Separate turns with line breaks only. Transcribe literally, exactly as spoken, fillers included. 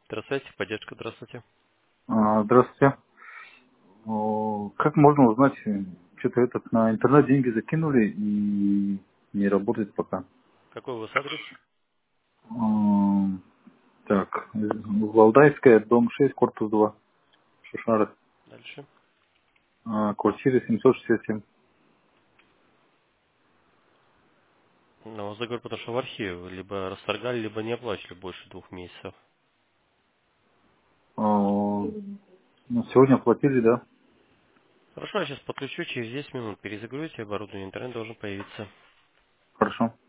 Здравствуйте, поддержка, здравствуйте.
А, Здравствуйте. О, Как можно узнать, э, что-то этот на интернет деньги закинули и не работает пока?
Какой у вас адрес?
Ам, Так, э, Валдайская, дом шесть, корпус два, Шушара,
Дальше.
а, квартира семьсот шестьдесят семь.
Ну, у вас договор подошел в архив. Вы либо расторгали, либо не оплачивали больше двух месяцев.
А, ну, Сегодня оплатили, да?
Хорошо, я сейчас подключу, через десять минут перезагрузите оборудование, интернет должен появиться.
Хорошо.